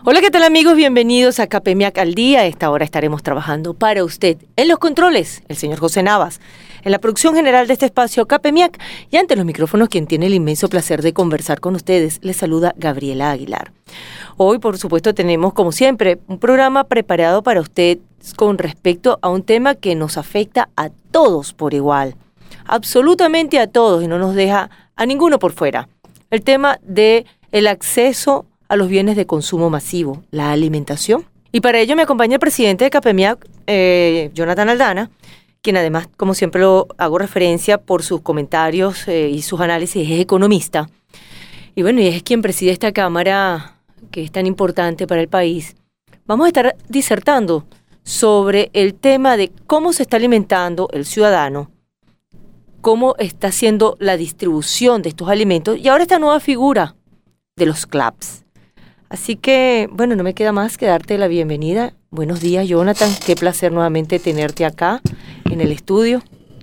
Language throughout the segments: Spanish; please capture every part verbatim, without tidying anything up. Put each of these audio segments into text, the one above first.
Hola, ¿qué tal amigos? Bienvenidos a CAPEMIAC al Día. A esta hora estaremos trabajando para usted. En los controles, el señor José Navas. En la producción general de este espacio CAPEMIAC y ante los micrófonos quien tiene el inmenso placer de conversar con ustedes, les saluda Gabriela Aguilar. Hoy, por supuesto, tenemos, como siempre, un programa preparado para usted con respecto a un tema que nos afecta a todos por igual. Absolutamente a todos y no nos deja a ninguno por fuera. El tema de el acceso a los bienes de consumo masivo, la alimentación. Y para ello me acompaña el presidente de CAPEMIAC, eh, Jonathan Aldana, quien además, como siempre lo hago referencia por sus comentarios eh, y sus análisis, es economista. Y bueno, y es quien preside esta cámara que es tan importante para el país. Vamos a estar disertando sobre el tema de cómo se está alimentando el ciudadano, cómo está haciendo la distribución de estos alimentos y ahora esta nueva figura de los CLAPS. Así que, bueno, no me queda más que darte la bienvenida. Buenos días, Jonathan. Qué placer nuevamente tenerte acá en el estudio.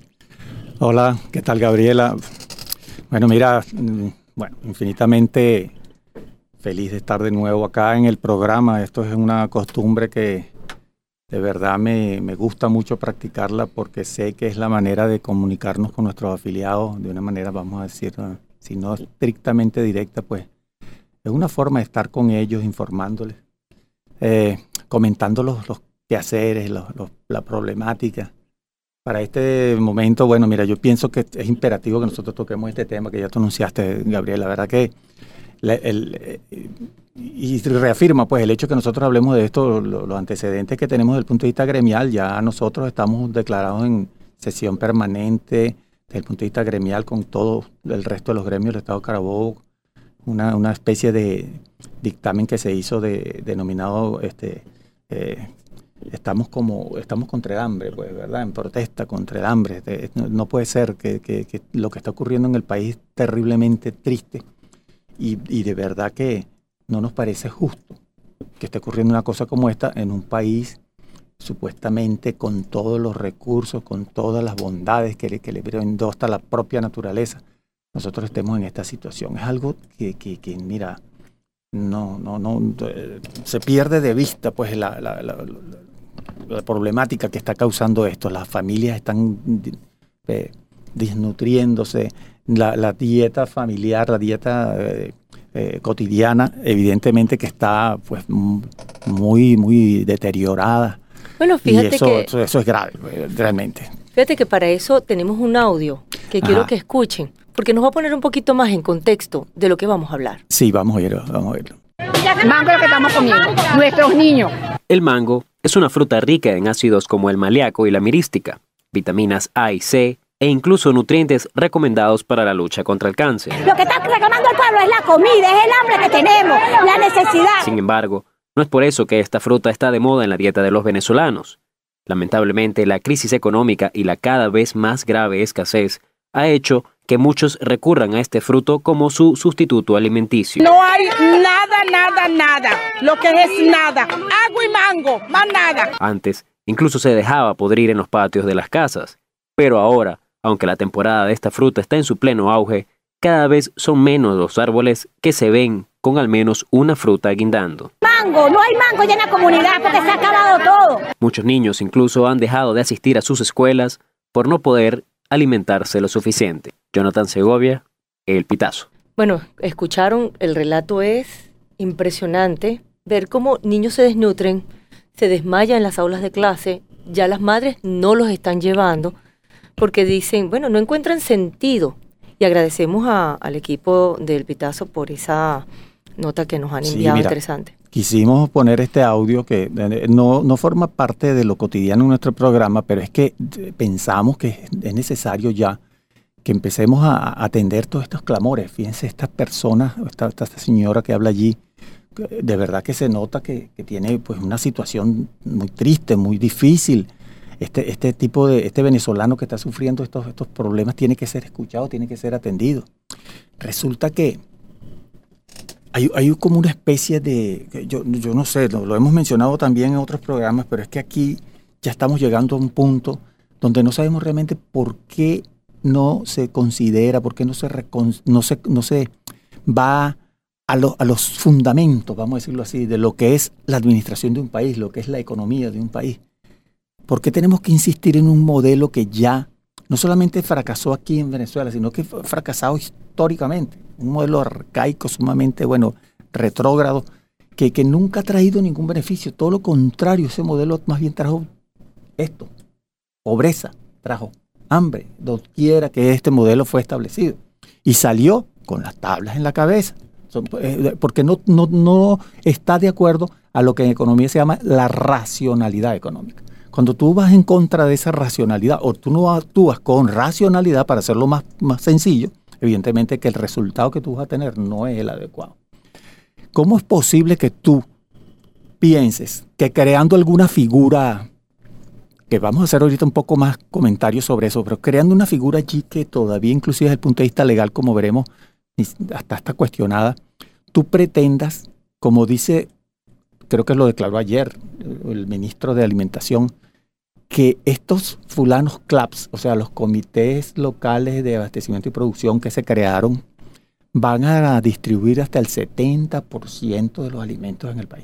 Hola, ¿qué tal, Gabriela? Bueno, mira, bueno, infinitamente feliz de estar de nuevo acá en el programa. Esto es una costumbre que de verdad me, me gusta mucho practicarla porque sé que es la manera de comunicarnos con nuestros afiliados de una manera, vamos a decir, si no estrictamente directa, pues es una forma de estar con ellos, informándoles, eh, comentando los, los quehaceres, los, los, la problemática. Para este momento, bueno, mira, yo pienso que es imperativo que nosotros toquemos este tema que ya tú anunciaste, Gabriel. La verdad que, le, el, y reafirma pues el hecho que nosotros hablemos de esto, lo, los antecedentes que tenemos desde el punto de vista gremial. Ya nosotros estamos declarados en sesión permanente desde el punto de vista gremial con todo el resto de los gremios del Estado Carabobo. Una, una especie de dictamen que se hizo de, denominado este, eh, estamos como estamos contra el hambre, pues, ¿verdad? En protesta contra el hambre. No, no puede ser que, que, que lo que está ocurriendo en el país es terriblemente triste y, y de verdad que no nos parece justo que esté ocurriendo una cosa como esta en un país supuestamente con todos los recursos, con todas las bondades que le, que le brindó hasta la propia naturaleza. Nosotros estemos en esta situación. Es algo que, que, que mira, no, no, no, se pierde de vista pues la, la, la, la problemática que está causando esto. Las familias están eh, desnutriéndose, la, la dieta familiar, la dieta eh, eh, cotidiana, evidentemente que está pues muy, muy deteriorada. Bueno, fíjate y eso, que eso, eso es grave, realmente. Fíjate que para eso tenemos un audio que Ajá. quiero que escuchen, porque nos va a poner un poquito más en contexto de lo que vamos a hablar. Sí, vamos a oírlo, vamos a oírlo. Mango es lo que estamos comiendo, nuestros niños. El mango es una fruta rica en ácidos como el malicol y la mirística, vitaminas A y C e incluso nutrientes recomendados para la lucha contra el cáncer. Lo que está reclamando el pueblo es la comida, es el hambre que tenemos, la necesidad. Sin embargo, no es por eso que esta fruta está de moda en la dieta de los venezolanos. Lamentablemente, la crisis económica y la cada vez más grave escasez ha hecho que muchos recurran a este fruto como su sustituto alimenticio. No hay nada, nada, nada. Lo que es nada. Agua y mango, más nada. Antes, incluso se dejaba podrir en los patios de las casas. Pero ahora, aunque la temporada de esta fruta está en su pleno auge, cada vez son menos los árboles que se ven con al menos una fruta guindando. Mango, no hay mango ya en la comunidad porque se ha acabado todo. Muchos niños incluso han dejado de asistir a sus escuelas por no poder alimentarse lo suficiente. Jonathan Segovia, El Pitazo. Bueno, escucharon, el relato es impresionante. Ver cómo niños se desnutren, se desmayan en las aulas de clase, ya las madres no los están llevando porque dicen, bueno, no encuentran sentido. Y agradecemos a, al equipo del Pitazo por esa nota que nos han enviado, sí, mira, interesante. Quisimos poner este audio que no, no forma parte de lo cotidiano en nuestro programa, pero es que pensamos que es necesario ya que empecemos a atender todos estos clamores. Fíjense, estas personas, esta, esta señora que habla allí, de verdad que se nota que, que tiene pues una situación muy triste, muy difícil. Este, este tipo de, este venezolano que está sufriendo estos, estos problemas tiene que ser escuchado, tiene que ser atendido. Resulta que hay, hay como una especie de, yo, yo no sé, lo, lo hemos mencionado también en otros programas, pero es que aquí ya estamos llegando a un punto donde no sabemos realmente por qué no se considera, por qué no se, recon, no se, no se va a, lo, a los fundamentos, vamos a decirlo así, de lo que es la administración de un país, lo que es la economía de un país. ¿Por qué tenemos que insistir en un modelo que ya no solamente fracasó aquí en Venezuela, sino que fue fracasado históricamente? Un modelo arcaico, sumamente, bueno, retrógrado, que, que nunca ha traído ningún beneficio. Todo lo contrario, ese modelo más bien trajo esto, pobreza, trajo hambre, doquiera que este modelo fue establecido. Y salió con las tablas en la cabeza, porque no, no, no está de acuerdo a lo que en economía se llama la racionalidad económica. Cuando tú vas en contra de esa racionalidad, o tú no actúas con racionalidad para hacerlo más, más sencillo, evidentemente que el resultado que tú vas a tener no es el adecuado. ¿Cómo es posible que tú pienses que creando alguna figura, que vamos a hacer ahorita un poco más comentarios sobre eso, pero creando una figura allí que todavía inclusive desde el punto de vista legal, como veremos, hasta está cuestionada, tú pretendas, como dice, creo que lo declaró ayer el ministro de Alimentación, que estos fulanos C L A Ps, o sea, los comités locales de abastecimiento y producción que se crearon, van a distribuir hasta el setenta por ciento de los alimentos en el país.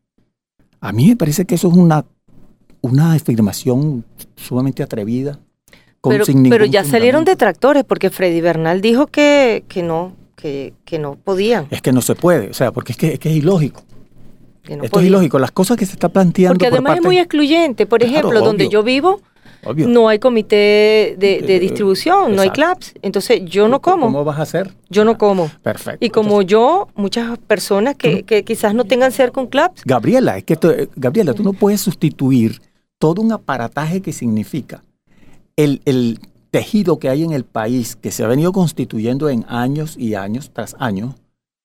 A mí me parece que eso es una, una afirmación sumamente atrevida. Con Pero, sin pero ya fundamento. salieron detractores, porque Freddy Bernal dijo que, que no, que, que no podían. Es que no se puede, o sea, porque es que, es que es ilógico. Que no Esto podían. es ilógico. Las cosas que se está planteando Porque por además parte, es muy excluyente. Por Claro, ejemplo, donde obvio. yo vivo, obvio. no hay comité de, de Eh, distribución, no hay exacto. C L A Ps. Entonces yo no como. ¿Cómo vas a hacer? Yo no como. Perfecto. Y como Entonces, yo, muchas personas que, que quizás no tengan cerca un C L A Ps. Gabriela, es que tú, Gabriela, tú no puedes sustituir todo un aparataje que significa el, el tejido que hay en el país, que se ha venido constituyendo en años y años tras años,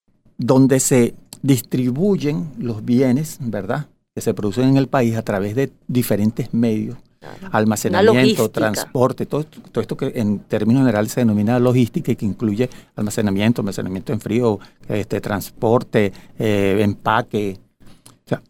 donde se distribuyen los bienes, ¿verdad?, que se producen en el país a través de diferentes medios, Una almacenamiento, logística. transporte, todo, todo esto que en términos generales se denomina logística y que incluye almacenamiento, almacenamiento en frío, este, transporte, eh, empaque, o sea,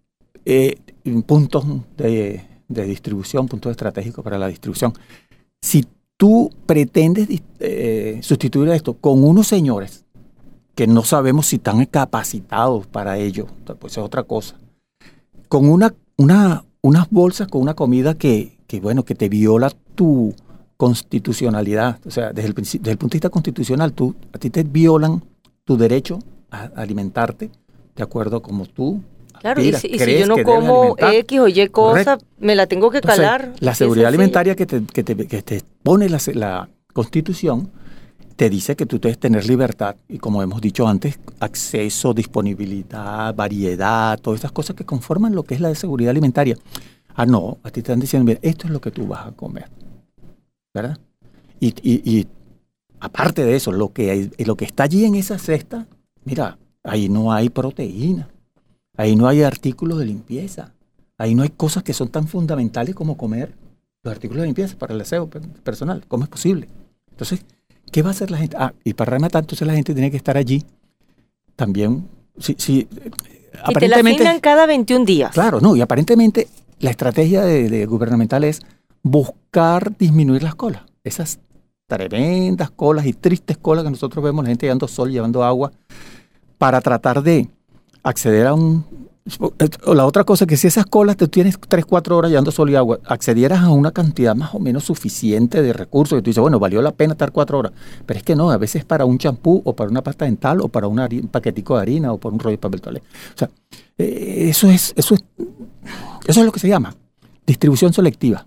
eh, puntos de, de distribución, puntos estratégicos para la distribución. Si tú pretendes eh, sustituir esto con unos señores que no sabemos si están capacitados para ello, pues es otra cosa, con una, una, unas bolsas con una comida que, que, bueno, que te viola tu constitucionalidad, o sea, desde el, desde el punto de vista constitucional, tú, a ti te violan tu derecho a alimentarte de acuerdo como tú Claro, y aspiras, si, y si crees yo no que debes como alimentar. X o Y cosa, Correcto. me la tengo que Entonces, calar. la Así seguridad es sencillo. alimentaria que te, que te, que te pone la, la Constitución te dice que tú debes tener libertad y, como hemos dicho antes, acceso, disponibilidad, variedad, todas estas cosas que conforman lo que es la seguridad alimentaria. Ah, no, a ti te están diciendo, mira, esto es lo que tú vas a comer, ¿verdad? Y, y, y aparte de eso, lo que, hay, lo que está allí en esa cesta, mira, ahí no hay proteína, ahí no hay artículos de limpieza, ahí no hay cosas que son tan fundamentales como comer los artículos de limpieza para el aseo personal. ¿Cómo es posible? Entonces, ¿qué va a hacer la gente? Ah, y para rematar, entonces la gente tiene que estar allí también. Si, si, Y te la asignan cada veintiún días. Claro, no, y aparentemente la estrategia de, de gubernamental es buscar disminuir las colas. Esas tremendas colas y tristes colas que nosotros vemos, la gente llevando sol, llevando agua, para tratar de acceder a un... La otra cosa es que si esas colas te tienes tres, cuatro horas llevando sol y agua, accedieras a una cantidad más o menos suficiente de recursos, y tú dices, bueno, valió la pena estar cuatro horas. Pero es que no, a veces para un champú o para una pasta dental o para una, un paquetico de harina o por un rollo de papel toalé. O sea, eh, eso es, eso es, eso es lo que se llama distribución selectiva.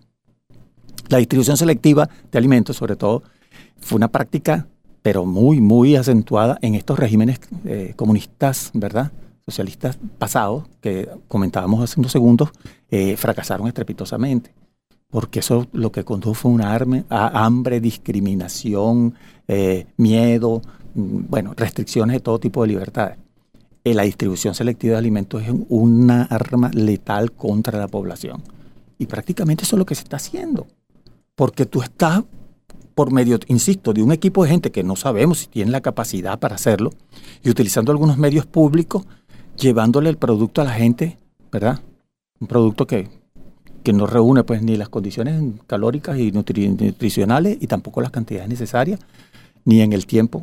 La distribución selectiva de alimentos, sobre todo, fue una práctica, pero muy, muy acentuada en estos regímenes eh, comunistas, ¿verdad?, socialistas pasados, que comentábamos hace unos segundos, eh, fracasaron estrepitosamente, porque eso lo que condujo fue una arme, a, hambre, discriminación, eh, miedo, bueno, restricciones de todo tipo de libertades. Eh, la distribución selectiva de alimentos es una arma letal contra la población. Y prácticamente eso es lo que se está haciendo, porque tú estás por medio, insisto, de un equipo de gente que no sabemos si tiene la capacidad para hacerlo, y utilizando algunos medios públicos, llevándole el producto a la gente, ¿verdad? Un producto que, que no reúne pues ni las condiciones calóricas y nutri- nutricionales y tampoco las cantidades necesarias, ni en el tiempo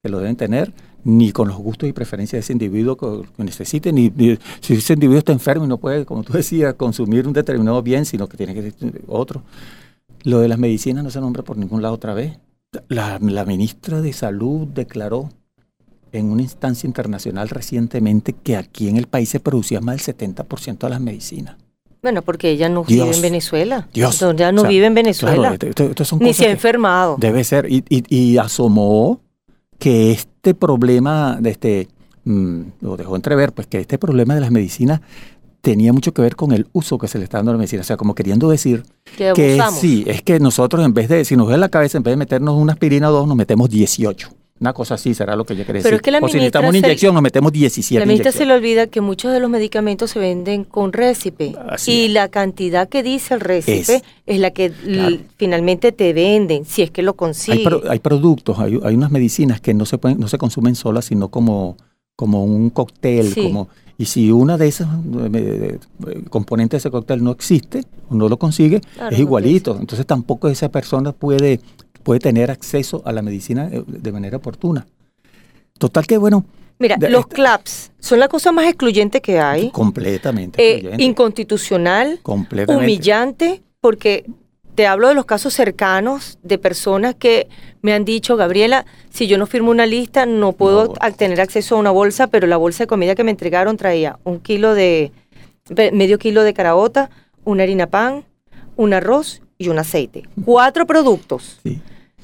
que lo deben tener, ni con los gustos y preferencias de ese individuo que, que necesite, ni, ni si ese individuo está enfermo y no puede, como tú decías, consumir un determinado bien, sino que tiene que ser otro. Lo de las medicinas no se nombra por ningún lado otra vez. La, la ministra de Salud declaró en una instancia internacional recientemente que aquí en el país se producía más del setenta por ciento de las medicinas. Bueno, porque ella no Dios, vive en Venezuela. Dios. Ella no O sea, vive en Venezuela. Claro, esto, esto son Ni cosas se ha que enfermado. Debe ser. Y, y, y asomó que este problema, de este, mmm, lo dejó entrever, pues que este problema de las medicinas tenía mucho que ver con el uso que se le está dando a la medicina. O sea, como queriendo decir que, que abusamos. sí, es que nosotros en vez de, si nos duele la cabeza, en vez de meternos una aspirina o dos, nos metemos dieciocho. Una cosa así será lo que ella quiere decir. Pero es que la o si necesitamos una se, inyección, nos metemos diecisiete La ministra inyecciones. se le olvida que muchos de los medicamentos se venden con récipe. Así y es. la cantidad que dice el récipe Es, es la que claro. l- finalmente te venden, si es que lo consigues. Hay, pro, hay productos, hay, hay unas medicinas que no se pueden, no se consumen solas, sino como, como un cóctel. Sí. Como, y si una de esas eh, componentes de ese cóctel no existe, o no lo consigue, Claro, es no igualito. pienso. Entonces tampoco esa persona puede, puede tener acceso a la medicina de manera oportuna. Total que bueno. Mira, de, los esta, claps son la cosa más excluyente que hay. Completamente eh, excluyente. Inconstitucional, Completamente. humillante, porque te hablo de los casos cercanos de personas que me han dicho, Gabriela, si yo no firmo una lista, no puedo No. tener acceso a una bolsa, pero la bolsa de comida que me entregaron traía un kilo de, medio kilo de caraota, una harina pan, un arroz y un aceite. Cuatro productos. Sí.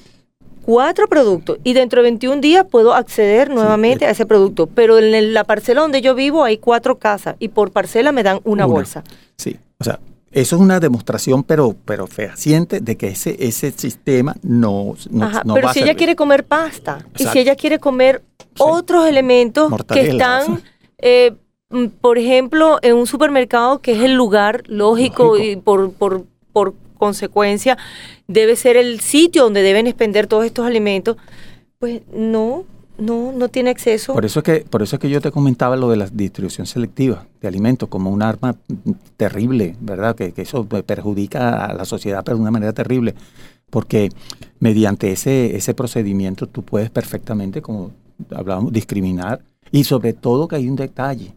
Cuatro productos. Y dentro de veintiún días puedo acceder nuevamente Sí, a ese producto. Pero en la parcela donde yo vivo hay cuatro casas y por parcela me dan una, Una. bolsa. Sí, o sea, eso es una demostración, pero, pero fehaciente, de que ese, ese sistema no, no, Ajá, no pero va si a ella servir. quiere comer pasta y Exacto. si ella quiere comer Sí. otros elementos Mortadela, que están, sí. eh, mm, por ejemplo, en un supermercado que es el lugar lógico, Lógico. y por, por, por consecuencia debe ser el sitio donde deben expender todos estos alimentos, pues no, no, no tiene acceso. Por eso es que, por eso es que yo te comentaba lo de la distribución selectiva de alimentos como un arma terrible, ¿verdad? Que, que eso perjudica a la sociedad de una manera terrible, porque mediante ese, ese procedimiento tú puedes perfectamente, como hablábamos, discriminar, y sobre todo que hay un detalle,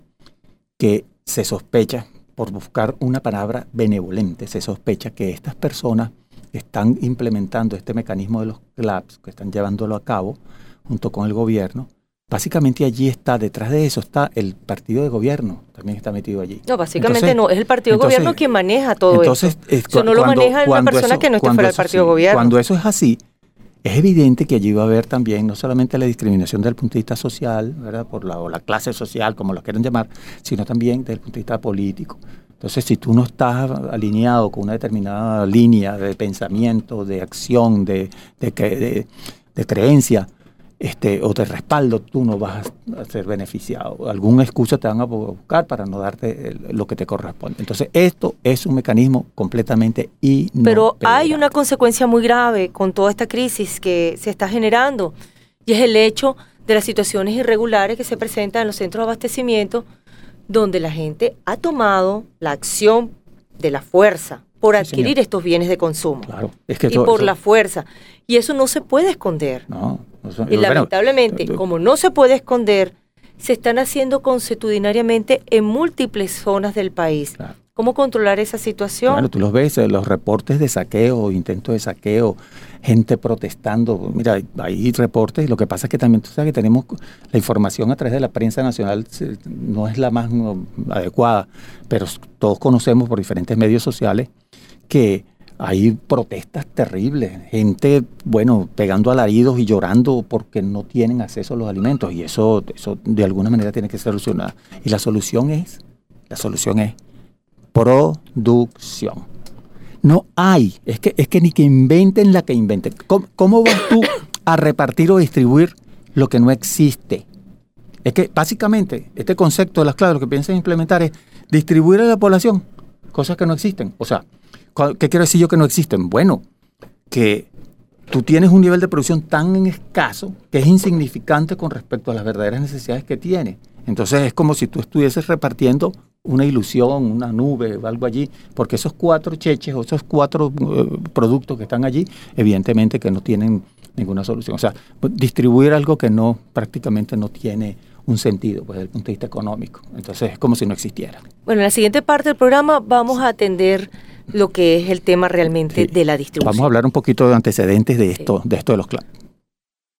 que se sospecha, por buscar una palabra benevolente, se sospecha que estas personas están implementando este mecanismo de los claps, que están llevándolo a cabo junto con el gobierno. Básicamente allí está, detrás de eso está el partido de gobierno, también está metido allí. No, básicamente Entonces, no, es el partido de entonces, gobierno quien maneja todo entonces, esto. es Eso no lo maneja una persona eso, que no esté cuando fuera del eso partido de sí, gobierno. Cuando eso es así, es evidente que allí va a haber también no solamente la discriminación desde el punto de vista social, ¿verdad? Por la, o la clase social, como lo quieran llamar, sino también desde el punto de vista político. Entonces, si tú no estás alineado con una determinada línea de pensamiento, de acción, de, de, de, de creencia, este, o de respaldo, tú no vas a ser beneficiado. Alguna excusa te van a buscar para no darte el, lo que te corresponde. Entonces, esto es un mecanismo completamente inoperante. Pero hay una consecuencia muy grave con toda esta crisis que se está generando, y es el hecho de las situaciones irregulares que se presentan en los centros de abastecimiento, donde la gente ha tomado la acción de la fuerza por Sí, adquirir señor. estos bienes de consumo. Claro, es que y eso- por eso- la fuerza. Y eso no se puede esconder. No, eso- Y bueno, lamentablemente, eh, como no se puede esconder, se están haciendo consuetudinariamente en múltiples zonas del país. Claro. ¿Cómo controlar esa situación? Claro, tú los ves, eh, los reportes de saqueo, intentos de saqueo, gente protestando. Mira, hay, hay reportes, lo que pasa es que también tú sabes que tenemos la información a través de la prensa nacional, se- no es la más no, adecuada, pero s- todos conocemos por diferentes medios sociales que hay protestas terribles, gente, bueno, pegando alaridos y llorando porque no tienen acceso a los alimentos, y eso, eso de alguna manera tiene que ser solucionado. Y la solución es, la solución es producción. No hay, es que, es que ni que inventen la que inventen. ¿Cómo, cómo vas tú a repartir o distribuir lo que no existe? Es que básicamente este concepto de las claves lo que piensan implementar es distribuir a la población cosas que no existen. O sea, ¿qué quiero decir yo que no existen? Bueno, que tú tienes un nivel de producción tan escaso que es insignificante con respecto a las verdaderas necesidades que tienes. Entonces es como si tú estuvieses repartiendo una ilusión, una nube o algo allí, porque esos cuatro cheches o esos cuatro uh, productos que están allí, evidentemente que no tienen ninguna solución. O sea, distribuir algo que no prácticamente no tiene un sentido pues, desde el punto de vista económico. Entonces es como si no existiera. Bueno, en la siguiente parte del programa vamos a atender lo que es el tema realmente sí. de la distribución. Vamos a hablar un poquito de antecedentes de esto, sí. de esto de los